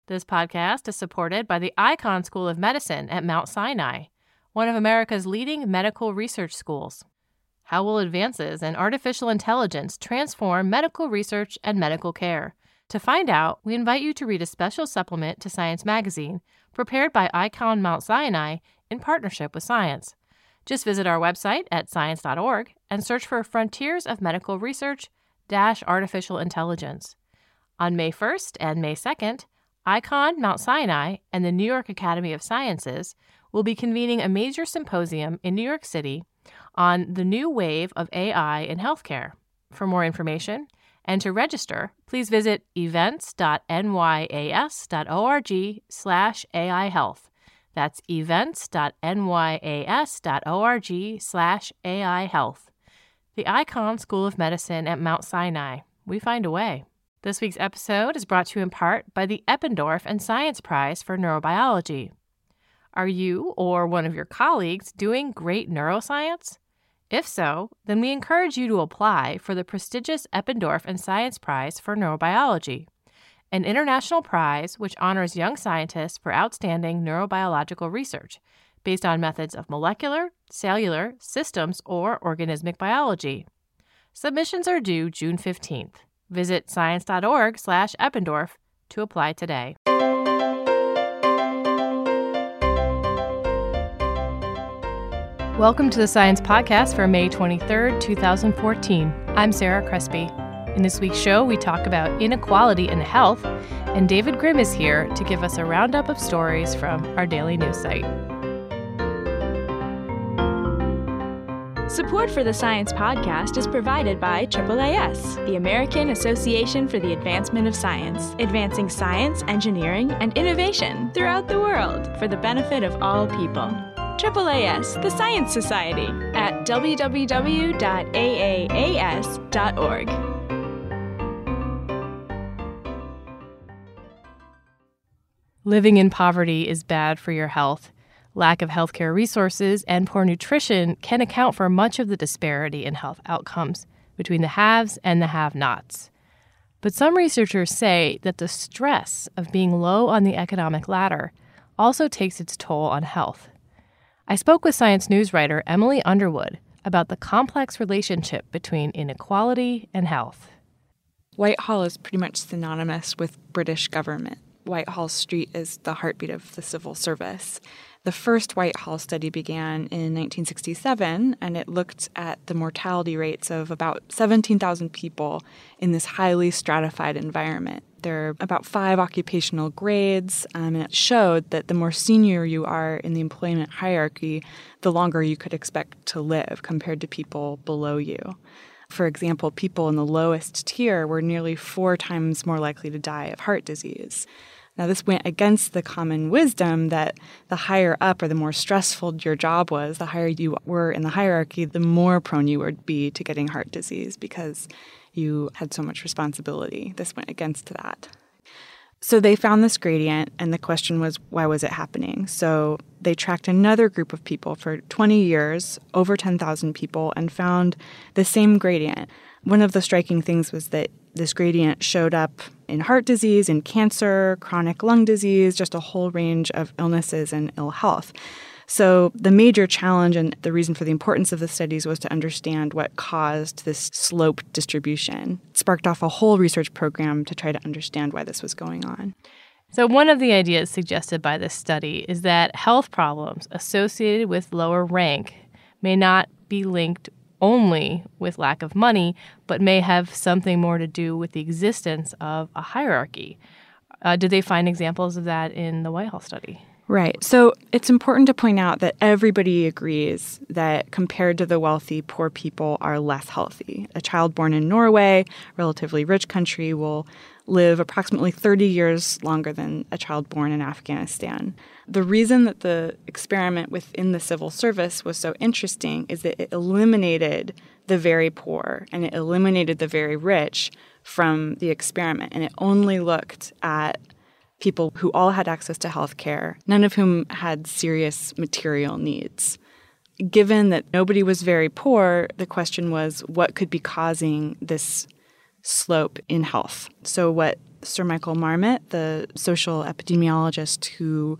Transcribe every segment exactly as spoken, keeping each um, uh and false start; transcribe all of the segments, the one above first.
This podcast is supported by the Icahn School of Medicine at Mount Sinai, one of America's leading medical research schools. How will advances in artificial intelligence transform medical research and medical care? To find out, we invite you to read a special supplement to Science Magazine, prepared by Icahn Mount Sinai in partnership with Science. Just visit our website at science dot org and search for Frontiers of Medical Research dash Artificial Intelligence. On May first and May second, Icahn Mount Sinai and the New York Academy of Sciences will be convening a major symposium in New York City on the new wave of A I in healthcare. For more information and to register, please visit events dot n y a s dot org slash A I health. That's events dot n y a s dot org slash A I health. The Icahn School of Medicine at Mount Sinai. We find a way. This week's episode is brought to you in part by the Eppendorf and Science Prize for Neurobiology. Are you or one of your colleagues doing great neuroscience? If so, then we encourage you to apply for the prestigious Eppendorf and Science Prize for Neurobiology, an international prize which honors young scientists for outstanding neurobiological research based on methods of molecular, cellular, systems, or organismic biology. Submissions are due June fifteenth. Visit science dot org slash Eppendorf to apply today. Welcome to the Science Podcast for May twenty-third, twenty fourteen. I'm Sarah Crespi. In this week's show, we talk about inequality in health, and David Grimm is here to give us a roundup of stories from our daily news site. Support for the Science Podcast is provided by A A A S, the American Association for the Advancement of Science, advancing science, engineering, and innovation throughout the world for the benefit of all people. A A A S, the Science Society, at w w w dot a a a s dot org. Living in poverty is bad for your health. Lack of healthcare resources and poor nutrition can account for much of the disparity in health outcomes between the haves and the have-nots. But some researchers say that the stress of being low on the economic ladder also takes its toll on health. I spoke with Science News writer Emily Underwood about the complex relationship between inequality and health. Whitehall is pretty much synonymous with British government. Whitehall Street is the heartbeat of the civil service. The first Whitehall study began in nineteen sixty-seven, and it looked at the mortality rates of about seventeen thousand people in this highly stratified environment. There are about five occupational grades, um, and it showed that the more senior you are in the employment hierarchy, the longer you could expect to live compared to people below you. For example, people in the lowest tier were nearly four times more likely to die of heart disease. Now, this went against the common wisdom that the higher up or the more stressful your job was, the higher you were in the hierarchy, the more prone you would be to getting heart disease because you had so much responsibility. This went against that. So they found this gradient, and the question was, why was it happening? So they tracked another group of people for twenty years, over ten thousand people, and found the same gradient. One of the striking things was that this gradient showed up in heart disease, in cancer, chronic lung disease, just a whole range of illnesses and ill health. So the major challenge and the reason for the importance of the studies was to understand what caused this slope distribution. It sparked off a whole research program to try to understand why this was going on. So one of the ideas suggested by this study is that health problems associated with lower rank may not be linked only with lack of money, but may have something more to do with the existence of a hierarchy. Uh, did they find examples of that in the Whitehall study? Right. So it's important to point out that everybody agrees that compared to the wealthy, poor people are less healthy. A child born in Norway, relatively rich country, will live approximately thirty years longer than a child born in Afghanistan. The reason that the experiment within the civil service was so interesting is that it eliminated the very poor and it eliminated the very rich from the experiment, and it only looked at people who all had access to health care, none of whom had serious material needs. Given that nobody was very poor, the question was what could be causing this slope in health. So what Sir Michael Marmot, the social epidemiologist who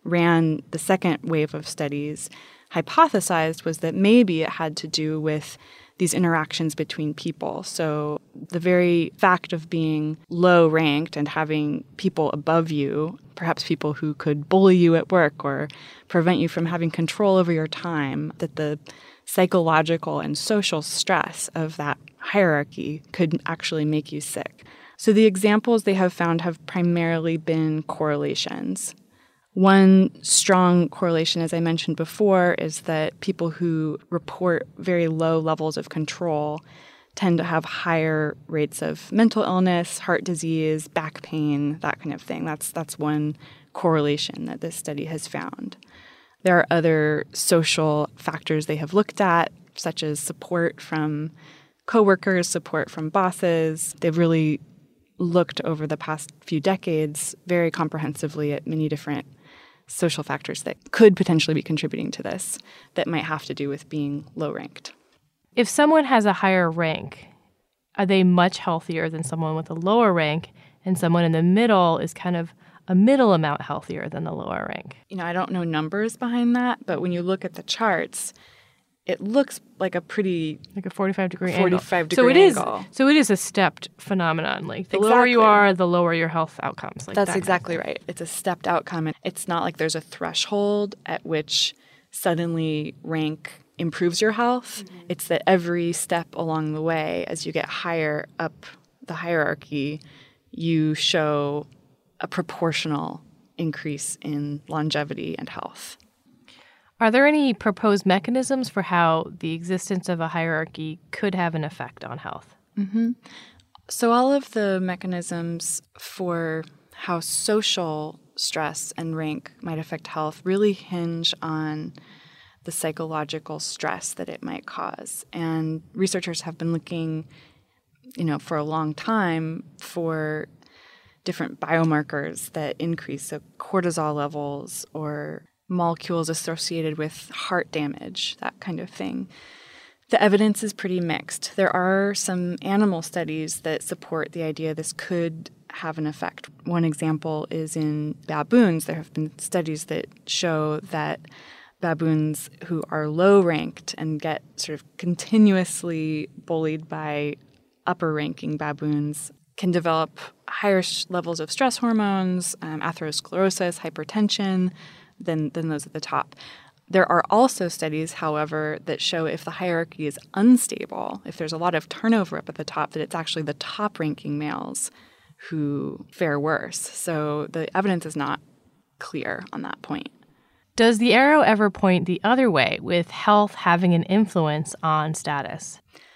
ran the second wave of studies, hypothesized was that maybe it had to do with these interactions between people. So the very fact of being low ranked and having people above you, perhaps people who could bully you at work or prevent you from having control over your time, that the psychological and social stress of that hierarchy could actually make you sick. So the examples they have found have primarily been correlations. One strong correlation, as I mentioned before, is that people who report very low levels of control tend to have higher rates of mental illness, heart disease, back pain, that kind of thing. That's that's one correlation that this study has found. There are other social factors they have looked at, such as support from coworkers, support from bosses. They've really looked over the past few decades very comprehensively at many different social factors that could potentially be contributing to this that might have to do with being low-ranked. If someone has a higher rank, are they much healthier than someone with a lower rank, and someone in the middle is kind of a middle amount healthier than the lower rank? You know, I don't know numbers behind that, but when you look at the charts, it looks like a pretty like a forty-five degree forty-five angle. degree so it angle. Is, so it is a stepped phenomenon. Like the exactly. lower you are, the lower your health outcomes. Like That's that exactly kind of right. It's a stepped outcome. And it's not like there's a threshold at which suddenly rank improves your health. Mm-hmm. It's that every step along the way, as you get higher up the hierarchy, you show a proportional increase in longevity and health. Are there any proposed mechanisms for how the existence of a hierarchy could have an effect on health? Mm-hmm. So all of the mechanisms for how social stress and rank might affect health really hinge on the psychological stress that it might cause. And researchers have been looking, you know, for a long time for different biomarkers that increase, so cortisol levels or molecules associated with heart damage, that kind of thing. The evidence is pretty mixed. There are some animal studies that support the idea this could have an effect. One example is in baboons. There have been studies that show that baboons who are low-ranked and get sort of continuously bullied by upper-ranking baboons can develop higher levels of stress hormones, um, atherosclerosis, hypertension, than, than those at the top. There are also studies, however, that show if the hierarchy is unstable, if there's a lot of turnover up at the top, that it's actually the top-ranking males who fare worse. So the evidence is not clear on that point. Does the arrow ever point the other way, with health having an influence on status?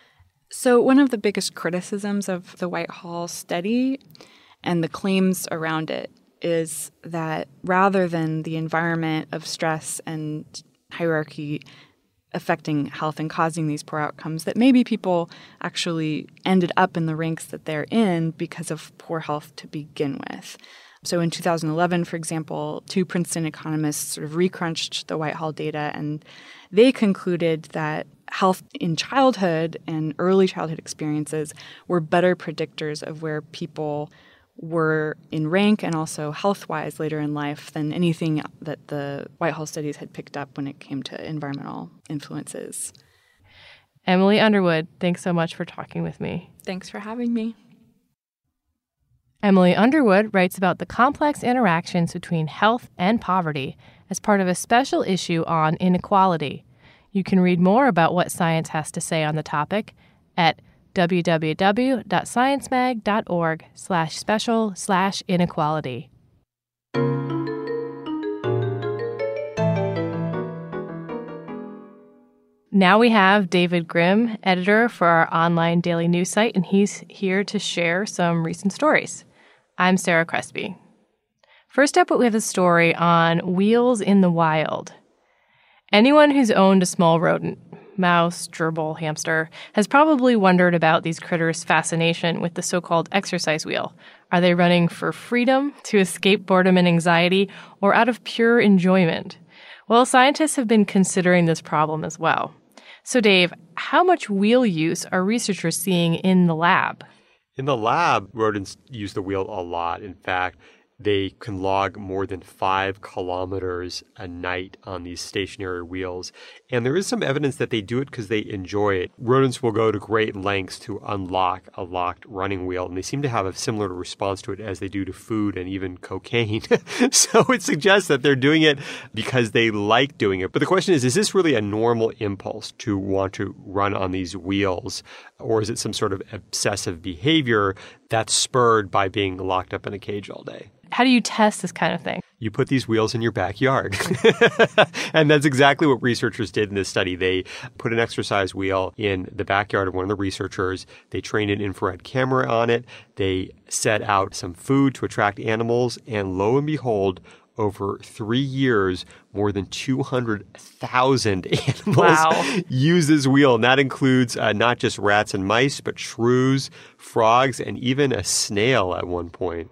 So one of the biggest criticisms of the Whitehall study and the claims around it is that rather than the environment of stress and hierarchy affecting health and causing these poor outcomes, that maybe people actually ended up in the ranks that they're in because of poor health to begin with. So in two thousand eleven, for example, two Princeton economists sort of recrunched the Whitehall data, and they concluded that health in childhood and early childhood experiences were better predictors of where people were in rank and also health-wise later in life than anything that the Whitehall studies had picked up when it came to environmental influences. Emily Underwood, thanks so much for talking with me. Thanks for having me. Emily Underwood writes about the complex interactions between health and poverty as part of a special issue on inequality. You can read more about what science has to say on the topic at www.sciencemag.org slash special slash inequality. Now we have David Grimm, editor for our online daily news site, and he's here to share some recent stories. I'm Sarah Crespi. First up, we have a story on wheels in the wild. Anyone who's owned a small rodent, mouse, gerbil, hamster, has probably wondered about these critters' fascination with the so-called exercise wheel. Are they running for freedom, to escape boredom and anxiety, or out of pure enjoyment? Well, scientists have been considering this problem as well. So, Dave, how much wheel use are researchers seeing in the lab? In the lab, rodents use the wheel a lot. In fact, they can log more than five kilometers a night on these stationary wheels. And there is some evidence that they do it because they enjoy it. Rodents will go to great lengths to unlock a locked running wheel, and they seem to have a similar response to it as they do to food and even cocaine. So it suggests that they're doing it because they like doing it. But the question is, is this really a normal impulse to want to run on these wheels? Or is it some sort of obsessive behavior that's spurred by being locked up in a cage all day? How do you test this kind of thing? You put these wheels in your backyard. And that's exactly what researchers did in this study. They put an exercise wheel in the backyard of one of the researchers. They trained an infrared camera on it. They set out some food to attract animals. And lo and behold, over three years, more than two hundred thousand animals wow. use this wheel. And that includes uh, not just rats and mice, but shrews, frogs, and even a snail at one point.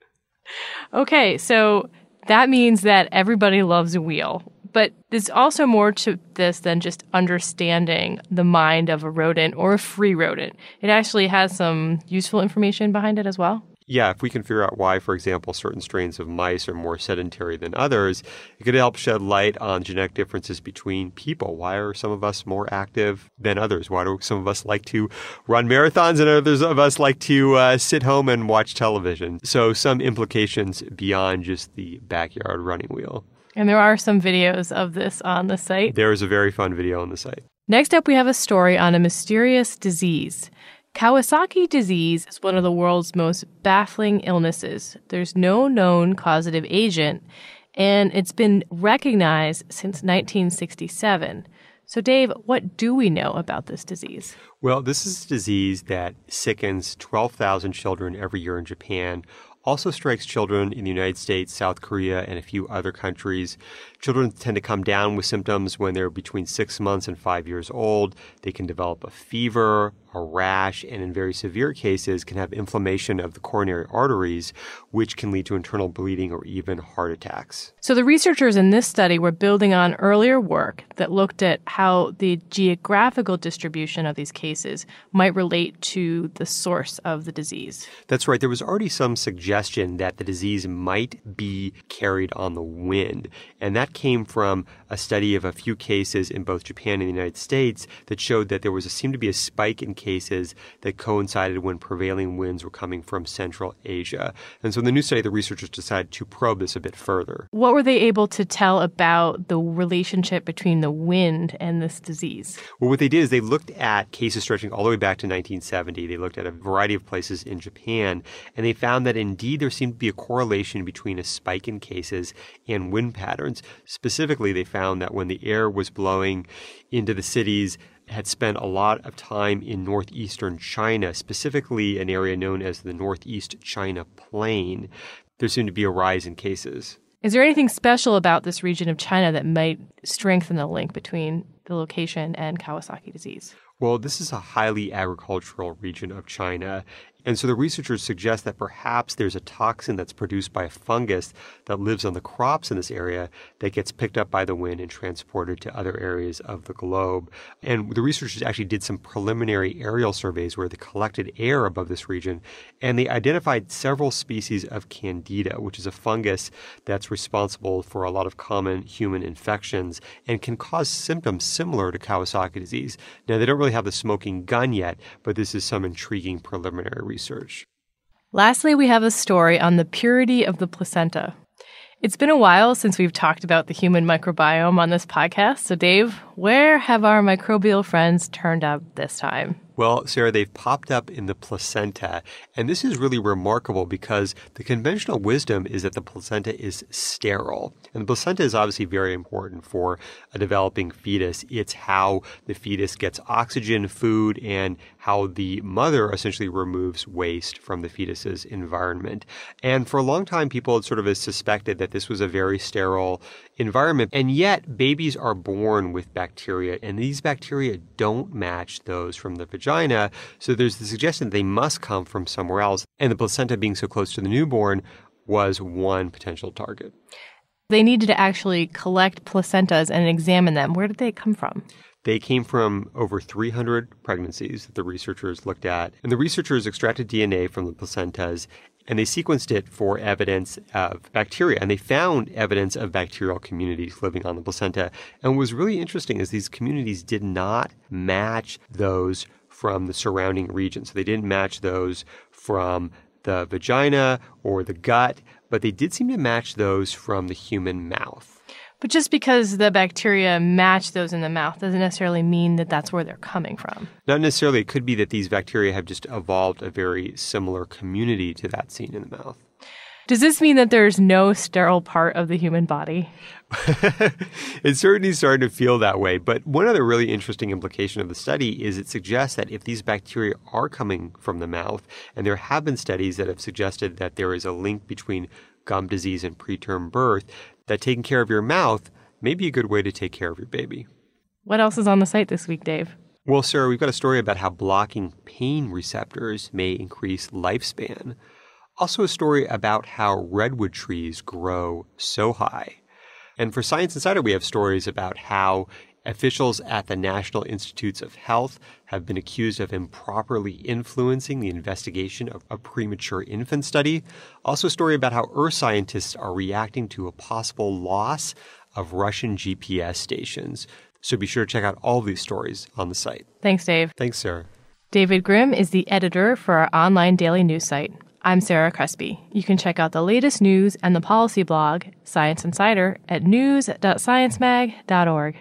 Okay, so that means that everybody loves a wheel. But there's also more to this than just understanding the mind of a rodent or a free rodent. It actually has some useful information behind it as well. Yeah, if we can figure out why, for example, certain strains of mice are more sedentary than others, it could help shed light on genetic differences between people. Why are some of us more active than others? Why do some of us like to run marathons and others of us like to uh, sit home and watch television? So some implications beyond just the backyard running wheel. And there are some videos of this on the site. There is a very fun video on the site. Next up, we have a story on a mysterious disease. Kawasaki disease is one of the world's most baffling illnesses. There's no known causative agent, and it's been recognized since nineteen sixty-seven. So, Dave, what do we know about this disease? Well, this is a disease that sickens twelve thousand children every year in Japan. Also strikes children in the United States, South Korea, and a few other countries. Children tend to come down with symptoms when they're between six months and five years old. They can develop a fever, a rash, and in very severe cases can have inflammation of the coronary arteries, which can lead to internal bleeding or even heart attacks. So the researchers in this study were building on earlier work that looked at how the geographical distribution of these cases might relate to the source of the disease. That's right. There was already some suggestion that the disease might be carried on the wind, and that came from a study of a few cases in both Japan and the United States that showed that there was a, seemed to be a spike in cases that coincided when prevailing winds were coming from Central Asia. And so in the new study, the researchers decided to probe this a bit further. What were they able to tell about the relationship between the wind and this disease? Well, what they did is they looked at cases stretching all the way back to nineteen seventy. They looked at a variety of places in Japan, and they found that indeed there seemed to be a correlation between a spike in cases and wind patterns. Specifically, they found that when the air was blowing into the cities, had spent a lot of time in northeastern China, specifically an area known as the Northeast China Plain, there seemed to be a rise in cases. Is there anything special about this region of China that might strengthen the link between the location and Kawasaki disease? Well, this is a highly agricultural region of China. And so the researchers suggest that perhaps there's a toxin that's produced by a fungus that lives on the crops in this area that gets picked up by the wind and transported to other areas of the globe. And the researchers actually did some preliminary aerial surveys where they collected air above this region, and they identified several species of Candida, which is a fungus that's responsible for a lot of common human infections and can cause symptoms similar to Kawasaki disease. Now, they don't really have the smoking gun yet, but this is some intriguing preliminary research. Lastly, we have a story on the purity of the placenta. It's been a while since we've talked about the human microbiome on this podcast. So, Dave, where have our microbial friends turned up this time? Well, Sarah, they've popped up in the placenta, and this is really remarkable because the conventional wisdom is that the placenta is sterile. And the placenta is obviously very important for a developing fetus. It's how the fetus gets oxygen, food, and how the mother essentially removes waste from the fetus's environment. And for a long time, people had sort of suspected that this was a very sterile environment, and yet babies are born with bacteria, and these bacteria don't match those from the vagina. So there's the suggestion that they must come from somewhere else, and the placenta being so close to the newborn was one potential target. They needed to actually collect placentas and examine them. Where did they come from? They came from over three hundred pregnancies that the researchers looked at. And the researchers extracted D N A from the placentas, and they sequenced it for evidence of bacteria. And they found evidence of bacterial communities living on the placenta. And what was really interesting is these communities did not match those from the surrounding region. So they didn't match those from the vagina or the gut, but they did seem to match those from the human mouth. But just because the bacteria match those in the mouth doesn't necessarily mean that that's where they're coming from. Not necessarily. It could be that these bacteria have just evolved a very similar community to that seen in the mouth. Does this mean that there's no sterile part of the human body? It's certainly starting to feel that way. But one other really interesting implication of the study is it suggests that if these bacteria are coming from the mouth, and there have been studies that have suggested that there is a link between gum disease and preterm birth, that taking care of your mouth may be a good way to take care of your baby. What else is on the site this week, Dave? Well, Sarah, we've got a story about how blocking pain receptors may increase lifespan. Also a story about how redwood trees grow so high. And for Science Insider, we have stories about how officials at the National Institutes of Health have been accused of improperly influencing the investigation of a premature infant study. Also a story about how Earth scientists are reacting to a possible loss of Russian G P S stations. So be sure to check out all of these stories on the site. Thanks, Dave. Thanks, Sarah. David Grimm is the editor for our online daily news site. I'm Sarah Crespi. You can check out the latest news and the policy blog, Science Insider, at news dot science mag dot org.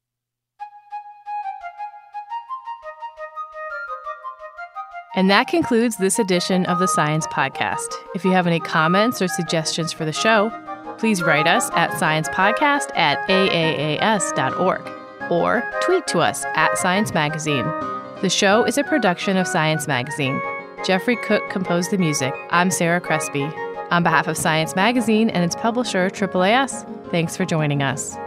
And that concludes this edition of the Science Podcast. If you have any comments or suggestions for the show, please write us at sciencepodcast at a a a s dot org or tweet to us at Science Magazine. The show is a production of Science Magazine. Jeffrey Cook composed the music. I'm Sarah Crespi. On behalf of Science Magazine and its publisher, Triple A S, thanks for joining us.